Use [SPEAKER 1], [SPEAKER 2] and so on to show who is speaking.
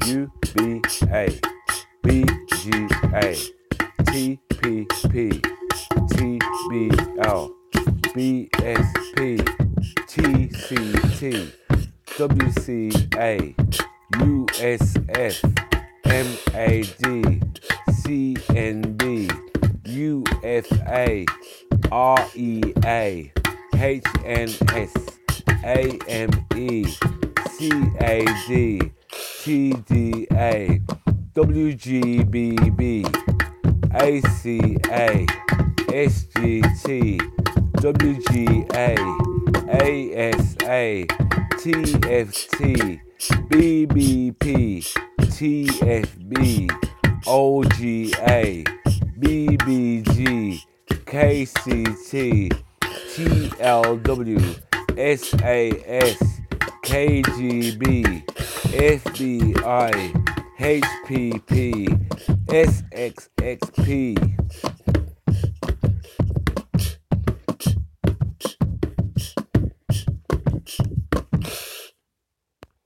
[SPEAKER 1] UBA, BGA, TPP, TBL, BSP, TCT, WCA, USF, MAD, CNB, UFA, REA, HNS, AME, CAD, TDA, WGBB, ACA, SGT, WGA, ASA, TFT, BBP, TFB, OGA, BBG, KCT, TLW, SAS, KGB, FBI, HPP, SXXP,